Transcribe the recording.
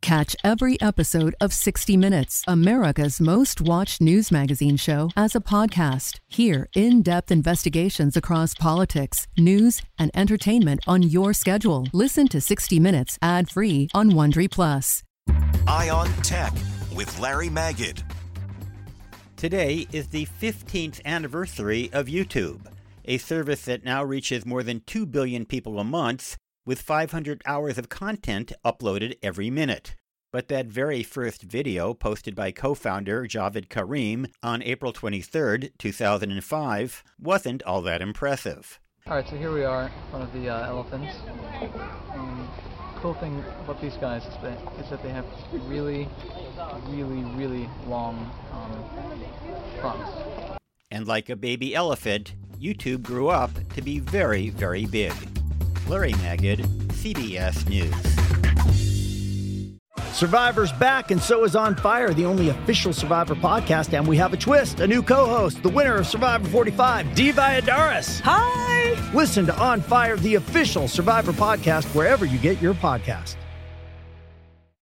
Catch every episode of 60 Minutes, America's most watched news magazine show, as a podcast. Hear in-depth investigations across politics, news, and entertainment on your schedule. Listen to 60 Minutes ad-free on Wondery Plus. Eye on Tech with Larry Magid. Today is the 15th anniversary of YouTube, a service that now reaches more than 2 billion people a month, with 500 hours of content uploaded every minute. But that very first video, posted by co-founder Javed Karim on April 23, 2005, wasn't all that impressive. All right, so here we are in front of the elephants. Cool thing about these guys is that they have really long fronts. And like a baby elephant, YouTube grew up to be very, very big. Larry Magid, CBS News. Survivor's back, and so is On Fire, the only official Survivor podcast, and we have a twist, a new co-host, the winner of Survivor 45, Dee Valladares. Hi! Listen to On Fire, the official Survivor podcast, wherever you get your podcast.